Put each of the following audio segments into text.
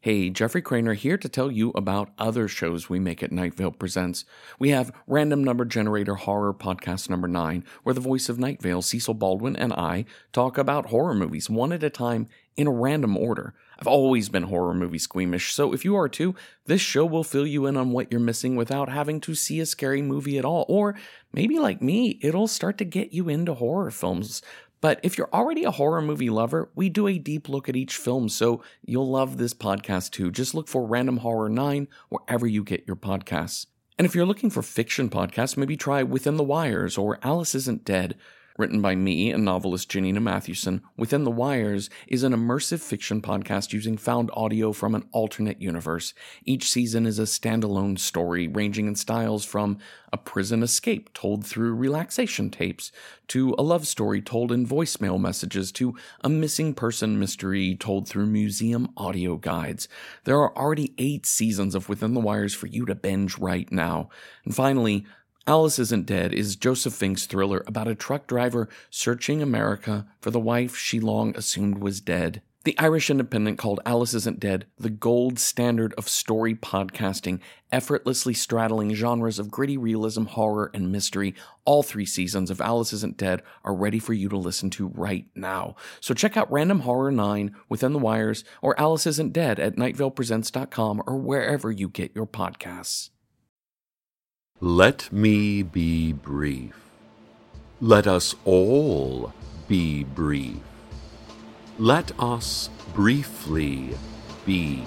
Hey, Jeffrey Craner here to tell you about other shows we make at Night Vale Presents. We have Random Number Generator Horror Podcast number 9, where the voice of Night Vale, Cecil Baldwin, and I talk about horror movies one at a time in a random order. I've always been horror movie squeamish, so if you are too, this show will fill you in on what you're missing without having to see a scary movie at all. Or maybe like me, it'll start to get you into horror films. But if you're already a horror movie lover, we do a deep look at each film, so you'll love this podcast too. Just look for Random Horror 9 wherever you get your podcasts. And if you're looking for fiction podcasts, maybe try Within the Wires or Alice Isn't Dead. Written by me and novelist Janina Mathewson, Within the Wires is an immersive fiction podcast using found audio from an alternate universe. Each season is a standalone story ranging in styles from a prison escape told through relaxation tapes, to a love story told in voicemail messages, to a missing person mystery told through museum audio guides. There are already 8 seasons of Within the Wires for you to binge right now. And finally, Alice Isn't Dead is Joseph Fink's thriller about a truck driver searching America for the wife she long assumed was dead. The Irish Independent called Alice Isn't Dead the gold standard of story podcasting, effortlessly straddling genres of gritty realism, horror, and mystery. All 3 seasons of Alice Isn't Dead are ready for you to listen to right now. So check out Random Horror 9, Within the Wires, or Alice Isn't Dead at nightvalepresents.com or wherever you get your podcasts. Let me be brief. Let us all be brief. Let us briefly be.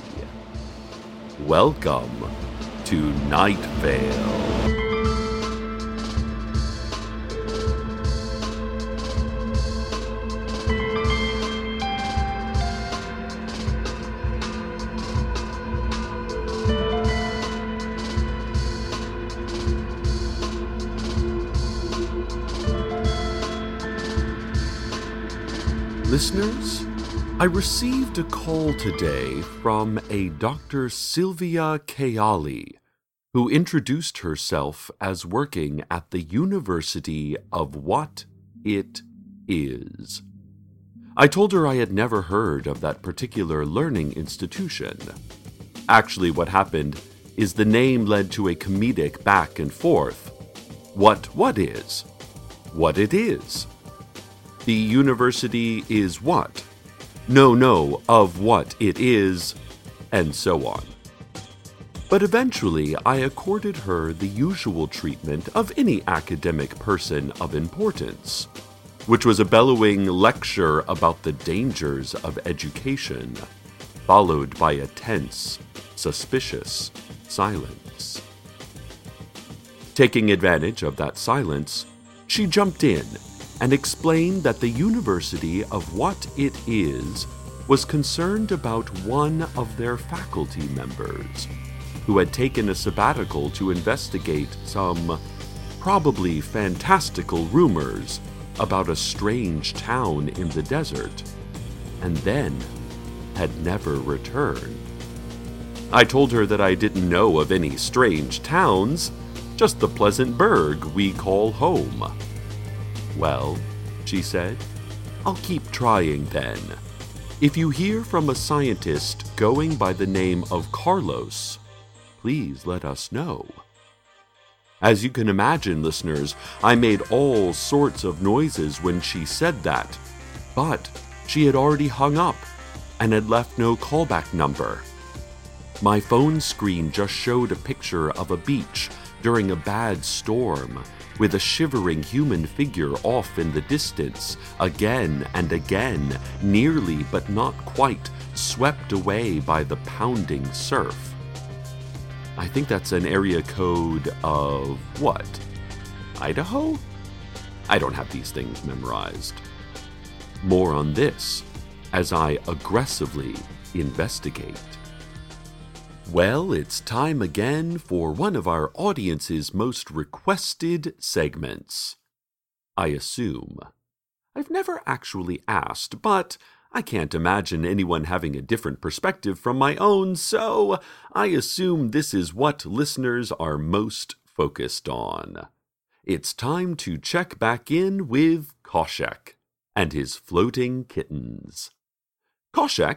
Welcome to Night Vale. Listeners, I received a call today from a Dr. Sylvia Kayali, who introduced herself as working at the University of What It Is. I told her I had never heard of that particular learning institution. Actually, what happened is the name led to a comedic back and forth. What is? What it is. The university is what? No, of what it is, and so on. But eventually, I accorded her the usual treatment of any academic person of importance, which was a bellowing lecture about the dangers of education, followed by a tense, suspicious silence. Taking advantage of that silence, she jumped in and explained that the University of What It Is was concerned about one of their faculty members, who had taken a sabbatical to investigate some probably fantastical rumors about a strange town in the desert, and then had never returned. I told her that I didn't know of any strange towns, just the pleasant burg we call home. Well, she said, I'll keep trying then. If you hear from a scientist going by the name of Carlos, please let us know. As you can imagine, listeners, I made all sorts of noises when she said that, but she had already hung up and had left no callback number. My phone screen just showed a picture of a beach during a bad storm, with a shivering human figure off in the distance, again and again, nearly but not quite, swept away by the pounding surf. I think that's an area code of what? Idaho? I don't have these things memorized. More on this as I aggressively investigate. Well, it's time again for one of our audience's most requested segments. I assume. I've never actually asked, but I can't imagine anyone having a different perspective from my own, so I assume this is what listeners are most focused on. It's time to check back in with Koshek and his floating kittens. Koshek,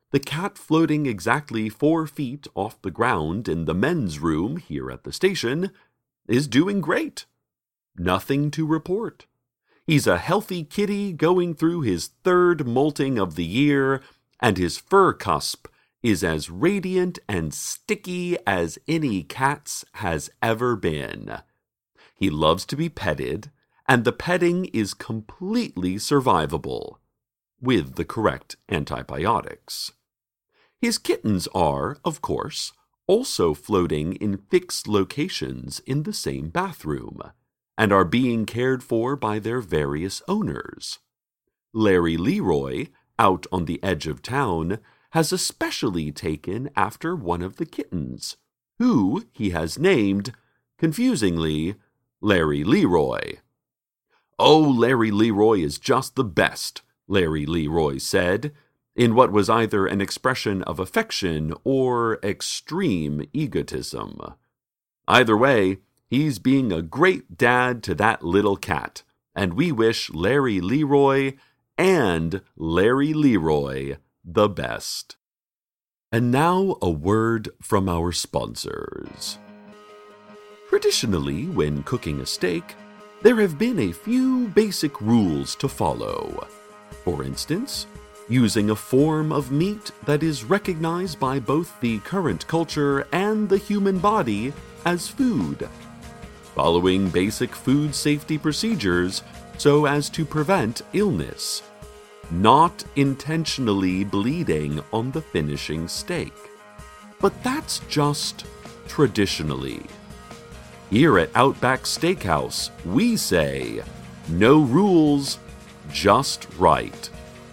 the cat floating exactly 4 feet off the ground in the men's room here at the station is doing great. Nothing to report. He's a healthy kitty going through his 3rd molting of the year, and his fur cusp is as radiant and sticky as any cat's has ever been. He loves to be petted, and the petting is completely survivable, with the correct antibiotics. His kittens are, of course, also floating in fixed locations in the same bathroom, and are being cared for by their various owners. Larry Leroy, out on the edge of town, has especially taken after one of the kittens, who he has named, confusingly, Larry Leroy. "Oh, Larry Leroy is just the best," Larry Leroy said, in what was either an expression of affection or extreme egotism. Either way, he's being a great dad to that little cat, and we wish Larry Leroy and Larry Leroy the best. And now a word from our sponsors. Traditionally, when cooking a steak, there have been a few basic rules to follow. For instance, using a form of meat that is recognized by both the current culture and the human body as food. Following basic food safety procedures so as to prevent illness. Not intentionally bleeding on the finishing steak. But that's just traditionally. Here at Outback Steakhouse, we say, no rules, just right.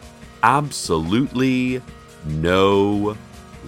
Absolutely no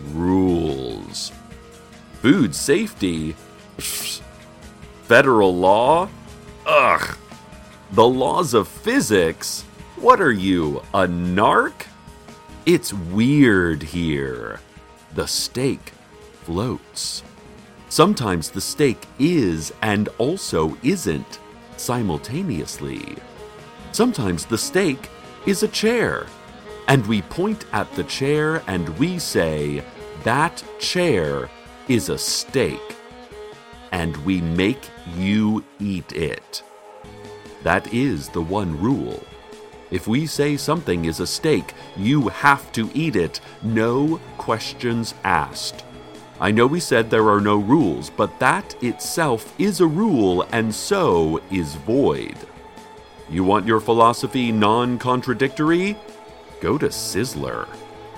rules. Food safety? Pfft. Federal law? Ugh. The laws of physics? What are you, a narc? It's weird here. The steak floats. Sometimes the steak is and also isn't simultaneously. Sometimes the steak is a chair, and we point at the chair and we say, that chair is a steak, and we make you eat it. That is the one rule. If we say something is a steak, you have to eat it, no questions asked. I know we said there are no rules, but that itself is a rule and so is void. You want your philosophy non-contradictory? Go to Sizzler.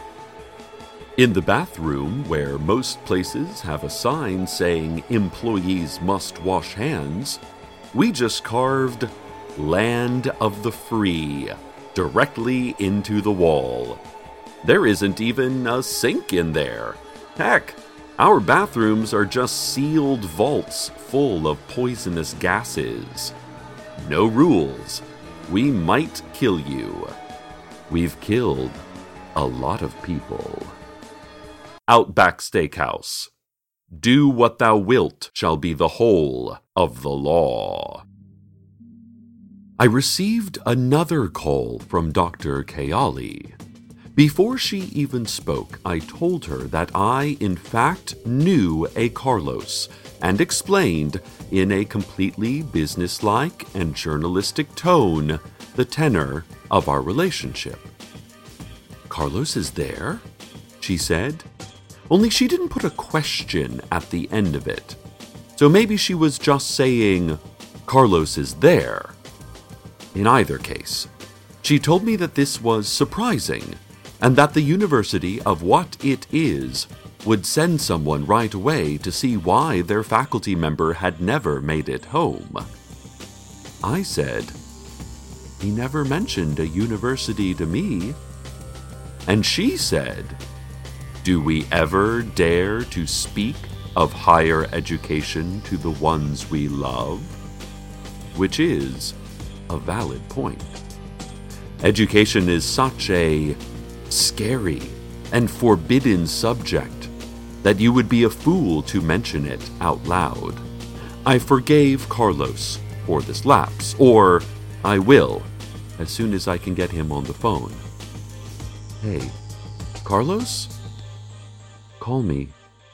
In the bathroom, where most places have a sign saying employees must wash hands, we just carved Land of the Free directly into the wall. There isn't even a sink in there. Heck, our bathrooms are just sealed vaults full of poisonous gases. No rules. We might kill you. We've killed a lot of people. Outback Steakhouse. Do what thou wilt shall be the whole of the law. I received another call from Dr. Kayali. Before she even spoke, I told her that I, in fact, knew a Carlos and explained, in a completely businesslike and journalistic tone, the tenor of our relationship. "Carlos is there?" she said. Only she didn't put a question at the end of it. So maybe she was just saying, "Carlos is there." In either case, she told me that this was surprising, and that the University of What It Is would send someone right away to see why their faculty member had never made it home. I said, "He never mentioned a university to me." And she said, "Do we ever dare to speak of higher education to the ones we love?" Which is a valid point. Education is such a scary and forbidden subject that you would be a fool to mention it out loud. I forgave Carlos for this lapse, or I will, as soon as I can get him on the phone. Hey, Carlos? Call me.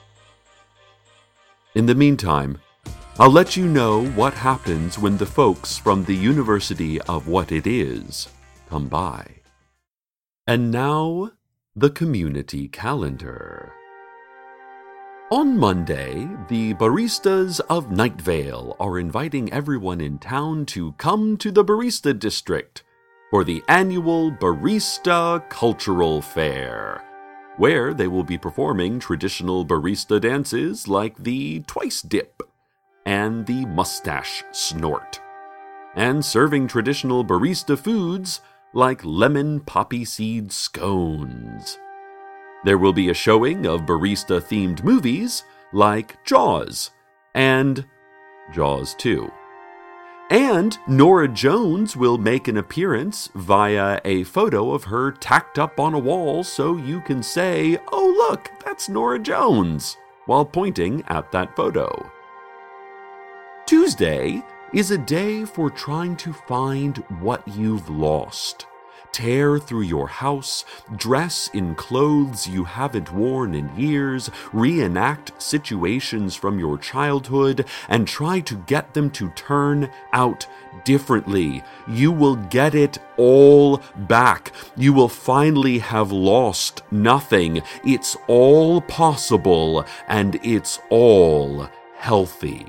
In the meantime, I'll let you know what happens when the folks from the University of What It Is come by. And now, the community calendar. On Monday, the baristas of Night Vale are inviting everyone in town to come to the Barista District for the annual Barista Cultural Fair, where they will be performing traditional barista dances like the Twice Dip and the Mustache Snort, and serving traditional barista foods like lemon poppy seed scones. There will be a showing of barista-themed movies like Jaws and Jaws 2. And Norah Jones will make an appearance via a photo of her tacked up on a wall so you can say, "Oh look, that's Norah Jones," while pointing at that photo. Tuesday is a day for trying to find what you've lost. Tear through your house, dress in clothes you haven't worn in years, reenact situations from your childhood, and try to get them to turn out differently. You will get it all back. You will finally have lost nothing. It's all possible, and it's all healthy.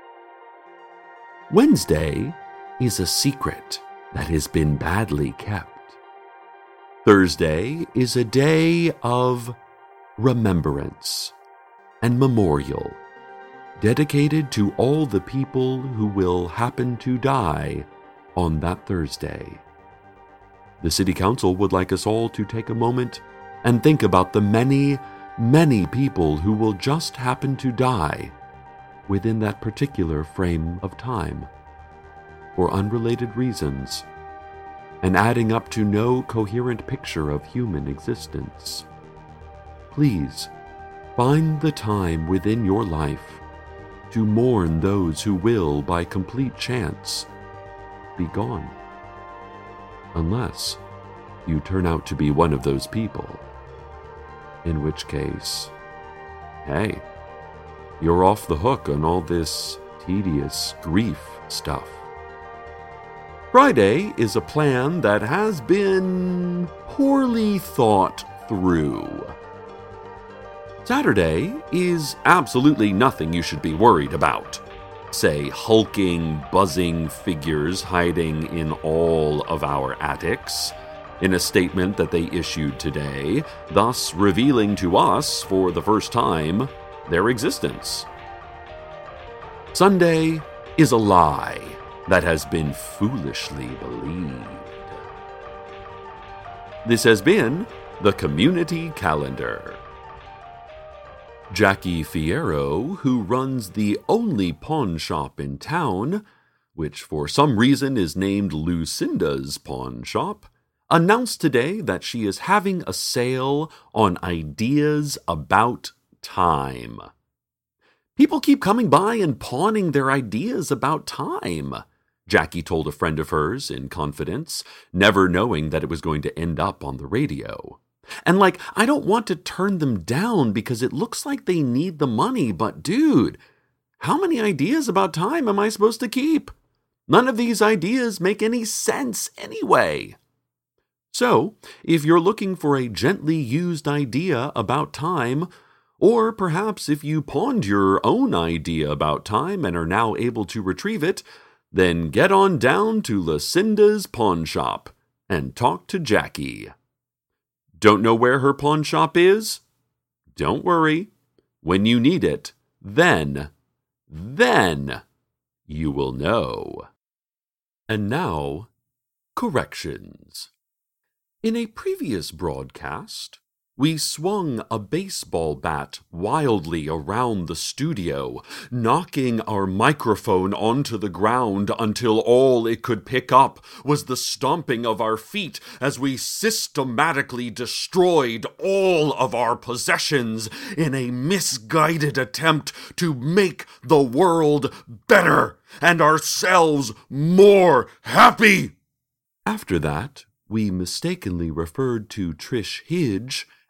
Wednesday is a secret that has been badly kept. Thursday is a day of remembrance and memorial, dedicated to all the people who will happen to die on that Thursday. The City Council would like us all to take a moment and think about the many, many people who will just happen to die within that particular frame of time, for unrelated reasons, and adding up to no coherent picture of human existence. Please, find the time within your life to mourn those who will, by complete chance, be gone. Unless you turn out to be one of those people, in which case, hey, you're off the hook on all this tedious grief stuff. Friday is a plan that has been poorly thought through. Saturday is absolutely nothing you should be worried about. Say, hulking, buzzing figures hiding in all of our attics, in a statement that they issued today, thus revealing to us, for the first time, their existence. Sunday is a lie that has been foolishly believed. This has been the Community Calendar. Jackie Fierro, who runs the only pawn shop in town, which for some reason is named Lucinda's Pawn Shop, announced today that she is having a sale on ideas about time. People keep coming by and pawning their ideas about time, Jackie told a friend of hers in confidence, never knowing that it was going to end up on the radio. And I don't want to turn them down because it looks like they need the money, but dude, how many ideas about time am I supposed to keep? None of these ideas make any sense anyway. So, if you're looking for a gently used idea about time, or perhaps if you pawned your own idea about time and are now able to retrieve it, then get on down to Lucinda's Pawn Shop and talk to Jackie. Don't know where her pawn shop is? Don't worry. When you need it, then you will know. And now, corrections. In a previous broadcast, we swung a baseball bat wildly around the studio, knocking our microphone onto the ground until all it could pick up was the stomping of our feet as we systematically destroyed all of our possessions in a misguided attempt to make the world better and ourselves more happy. After that, we mistakenly referred to Trish Hidge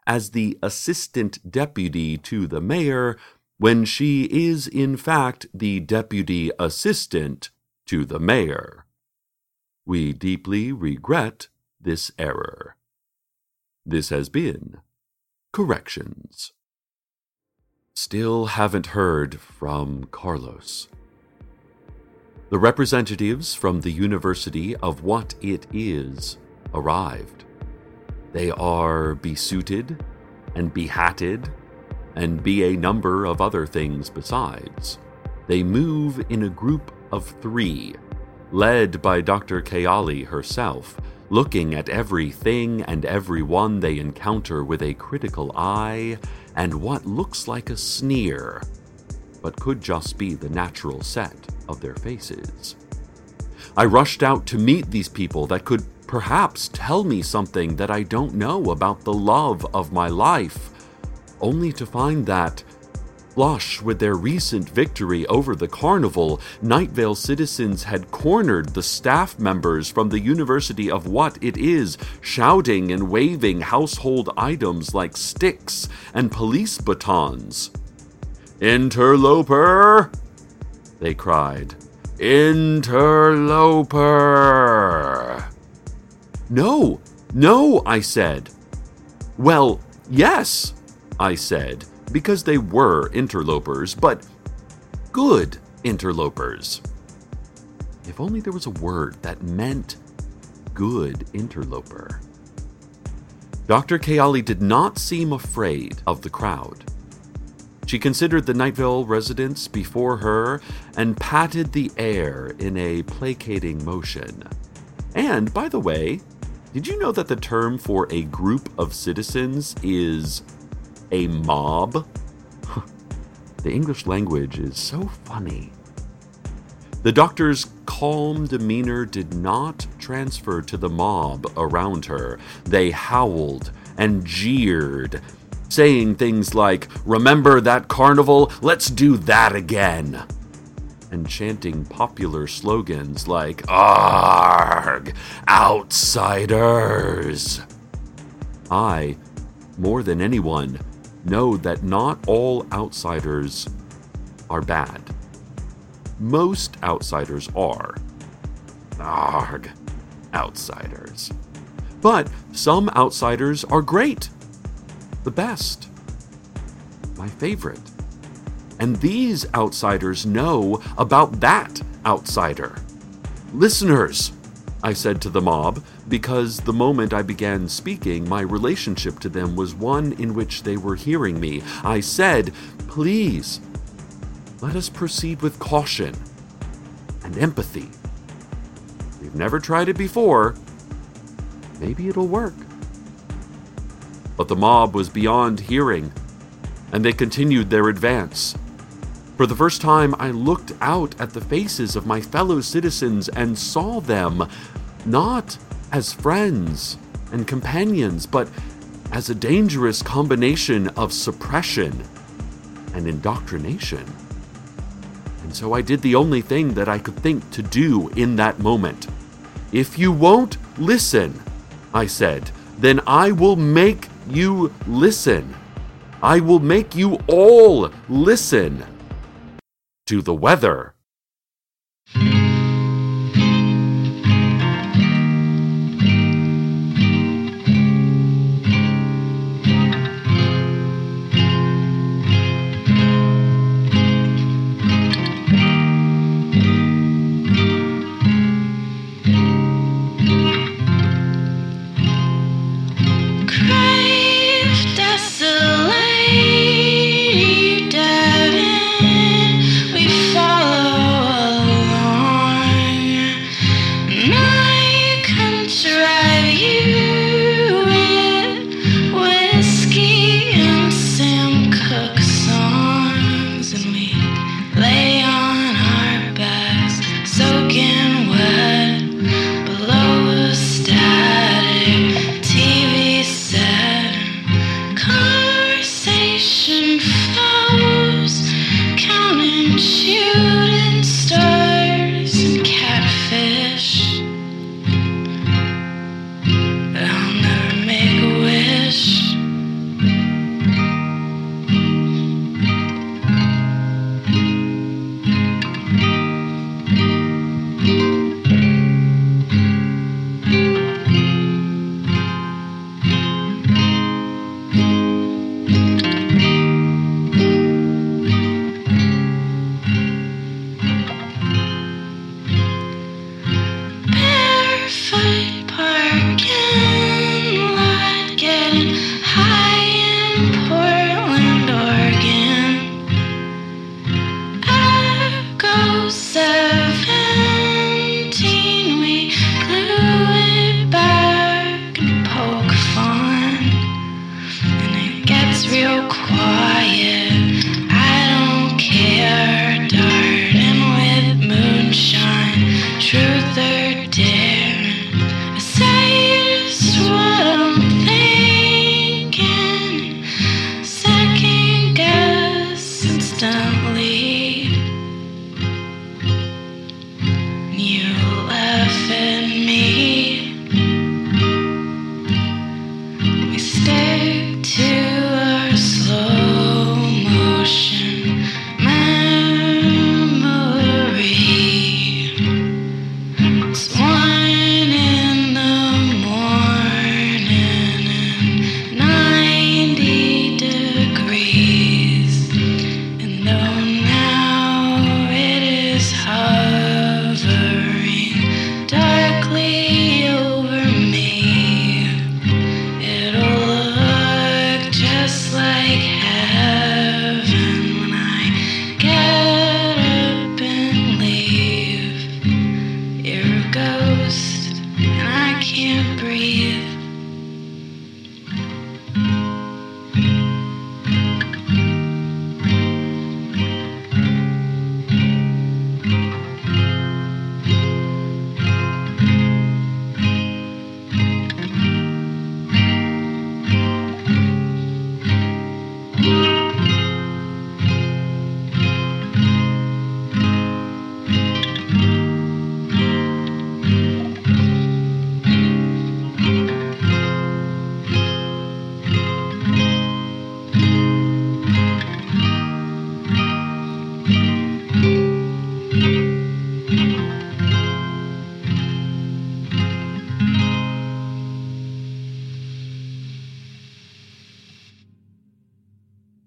as the assistant deputy to the mayor when she is in fact the deputy assistant to the mayor. We deeply regret this error. This has been Corrections. Still haven't heard from Carlos. The representatives from the University of What It Is arrived. They are besuited and behatted and be a number of other things besides. They move in a group of 3, led by Dr. Kayali herself, looking at everything and everyone they encounter with a critical eye and what looks like a sneer, but could just be the natural set of their faces. I rushed out to meet these people that could perhaps tell me something that I don't know about the love of my life, only to find that, flush with their recent victory over the carnival, Night Vale citizens had cornered the staff members from the University of What It Is, shouting and waving household items like sticks and police batons. "Interloper!" they cried. "Interloper!" No, I said. Well, yes, I said, because they were interlopers, but good interlopers. If only there was a word that meant good interloper. Dr. Kayali did not seem afraid of the crowd. She considered the Night Vale residents before her and patted the air in a placating motion. And, by the way, did you know that the term for a group of citizens is a mob? The English language is so funny. The doctor's calm demeanor did not transfer to the mob around her. They howled and jeered, saying things like, "Remember that carnival? Let's do that again." And chanting popular slogans like, "Arg! Outsiders!" I, more than anyone, know that not all outsiders are bad. Most outsiders are. Arg! Outsiders. But some outsiders are great. The best. My favorite. And these outsiders know about that outsider. "Listeners," I said to the mob, because the moment I began speaking, my relationship to them was one in which they were hearing me. I said, "Please, let us proceed with caution and empathy. We've never tried it before. Maybe it'll work." But the mob was beyond hearing, and they continued their advance. For the first time, I looked out at the faces of my fellow citizens and saw them not as friends and companions, but as a dangerous combination of suppression and indoctrination. And so I did the only thing that I could think to do in that moment. "If you won't listen," I said, "then I will make you listen. I will make you all listen to the weather."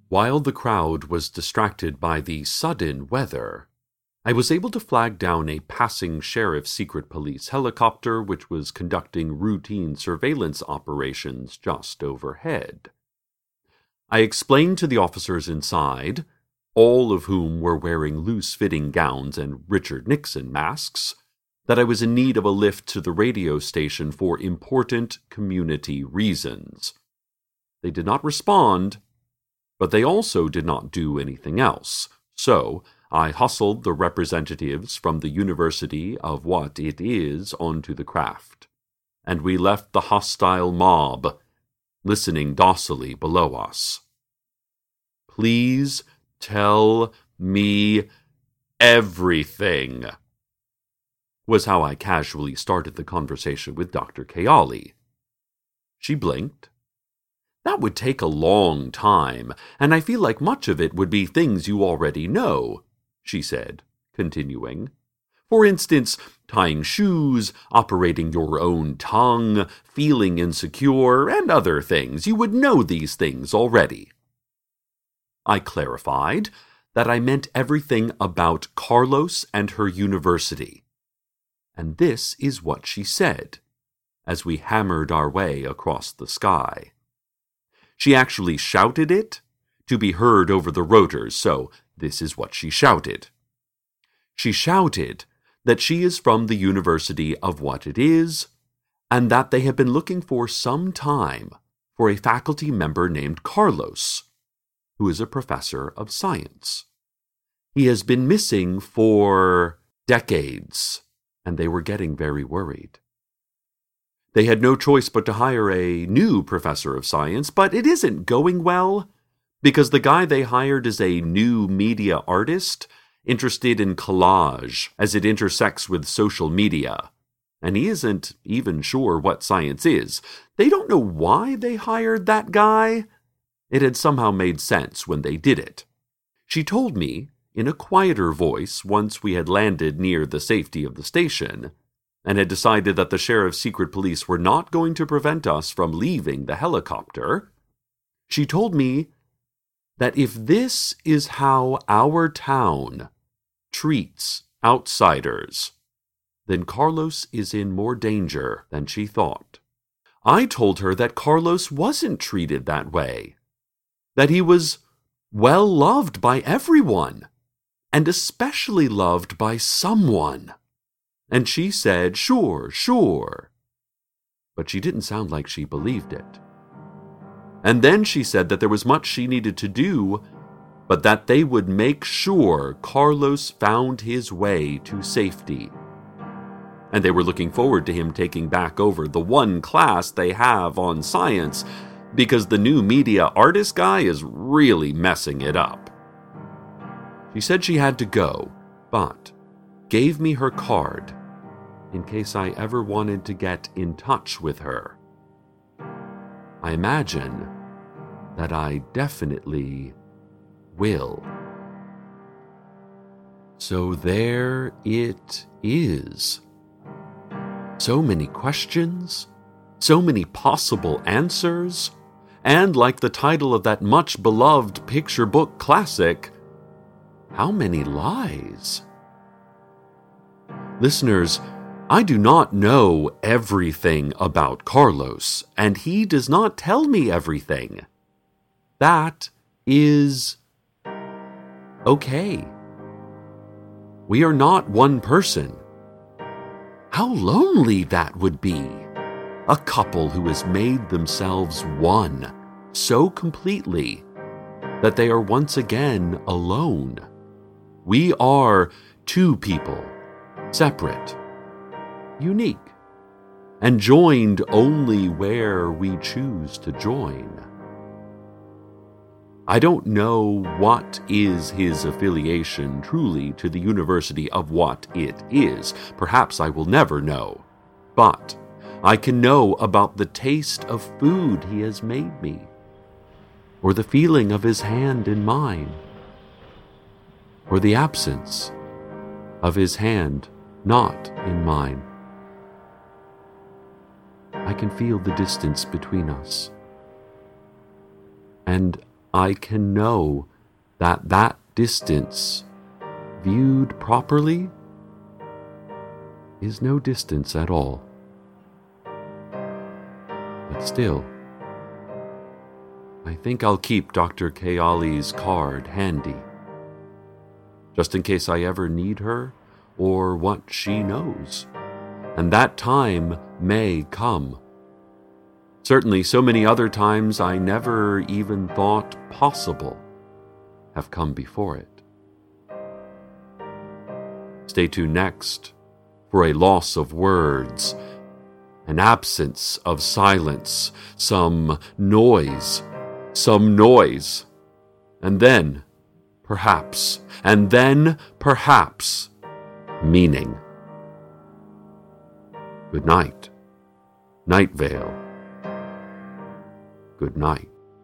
While the crowd was distracted by the sudden weather, I was able to flag down a passing sheriff's secret police helicopter which was conducting routine surveillance operations just overhead. I explained to the officers inside, all of whom were wearing loose-fitting gowns and Richard Nixon masks, that I was in need of a lift to the radio station for important community reasons. They did not respond, but they also did not do anything else, so I hustled the representatives from the University of What It Is onto the craft, and we left the hostile mob listening docilely below us. "Please tell me everything," was how I casually started the conversation with Dr. Kayali. She blinked. "That would take a long time, and I feel like much of it would be things you already know," she said, continuing. "For instance, tying shoes, operating your own tongue, feeling insecure, and other things. You would know these things already." I clarified that I meant everything about Carlos and her university. And this is what she said, as we hammered our way across the sky. She actually shouted it to be heard over the rotors, so this is what she shouted. She shouted that she is from the University of What It Is, and that they have been looking for some time for a faculty member named Carlos, who is a professor of science. He has been missing for decades, and they were getting very worried. They had no choice but to hire a new professor of science, but it isn't going well, because the guy they hired is a new media artist interested in collage as it intersects with social media, and he isn't even sure what science is. They don't know why they hired that guy. It had somehow made sense when they did it. She told me, in a quieter voice once we had landed near the safety of the station, and had decided that the sheriff's secret police were not going to prevent us from leaving the helicopter, she told me that if this is how our town treats outsiders, then Carlos is in more danger than she thought. I told her that Carlos wasn't treated that way, that he was well loved by everyone, and especially loved by someone. And she said, sure. But she didn't sound like she believed it. And then she said that there was much she needed to do, but that they would make sure Carlos found his way to safety. And they were looking forward to him taking back over the one class they have on science, because the new media artist guy is really messing it up. She said she had to go, but gave me her card in case I ever wanted to get in touch with her. I imagine that I definitely will. So there it is. So many questions, so many possible answers, and like the title of that much-beloved picture book classic, how many lies? Listeners, I do not know everything about Carlos, and he does not tell me everything. That is okay. We are not one person. How lonely that would be. A couple who has made themselves one so completely that they are once again alone. We are two people, separate, unique, and joined only where we choose to join. I don't know what is his affiliation truly to the University of What It Is. Perhaps I will never know. But I can know about the taste of food he has made me, or the feeling of his hand in mine, or the absence of his hand not in mine. I can feel the distance between us, and I can know that that distance, viewed properly, is no distance at all. But still, I think I'll keep Dr. Kayali's card handy, just in case I ever need her or what she knows. And that time may come. Certainly, so many other times I never even thought possible have come before it. Stay tuned next for a loss of words, an absence of silence, some noise, and then, perhaps, meaning. Good night, Night Vale. Good night.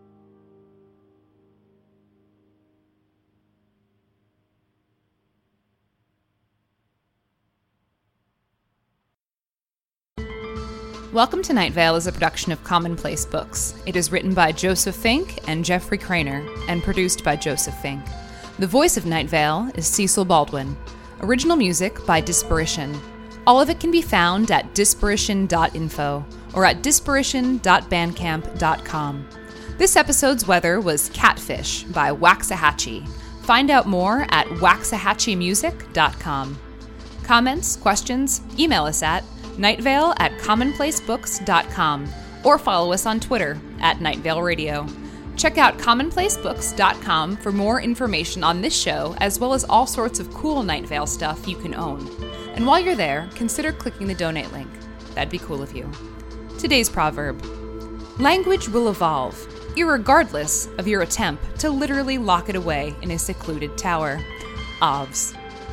Welcome to Night Vale is a production of Commonplace Books. It is written by Joseph Fink and Jeffrey Craner and produced by Joseph Fink. The voice of Night Vale is Cecil Baldwin. Original music by Disparition. All of it can be found at disparition.info or at disparition.bandcamp.com. This episode's weather was Catfish by Waxahachie. Find out more at waxahachiemusic.com. Comments, questions, email us at nightvale@commonplacebooks.com or follow us on Twitter at Night Vale Radio. Check out commonplacebooks.com for more information on this show, as well as all sorts of cool Night Vale stuff you can own. And while you're there, consider clicking the donate link. That'd be cool of you. Today's proverb: language will evolve, irregardless of your attempt to literally lock it away in a secluded tower. Ovs.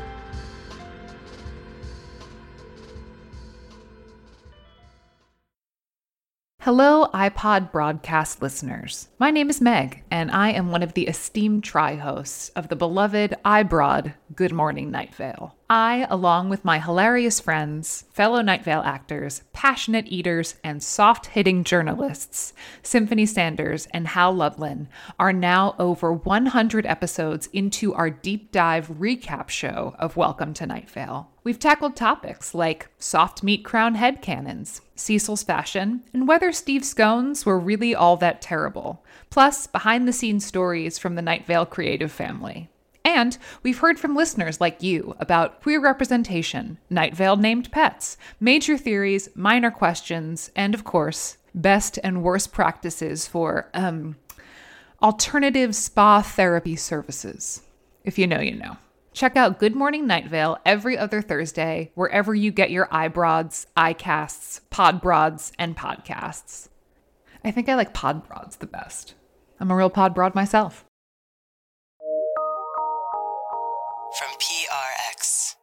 Hello, iPod broadcast listeners. My name is Meg, and I am one of the esteemed tri-hosts of the beloved iBroad Good Morning Night Vale. I, along with my hilarious friends, fellow Night Vale actors, passionate eaters, and soft-hitting journalists, Symphony Sanders and Hal Lublin, are now over 100 episodes into our deep dive recap show of Welcome to Night Vale. We've tackled topics like soft meat crown headcanons, Cecil's fashion, and whether Steve scones were really all that terrible, plus behind-the-scenes stories from the Night Vale creative family. And we've heard from listeners like you about queer representation, Night Vale named pets, major theories, minor questions, and of course, best and worst practices for, alternative spa therapy services. If you know, you know. Check out Good Morning Night Vale every other Thursday, wherever you get your iBroads, iCasts, Podbroads, and podcasts. I think I like Podbroads the best. I'm a real Podbroad myself. From PRX.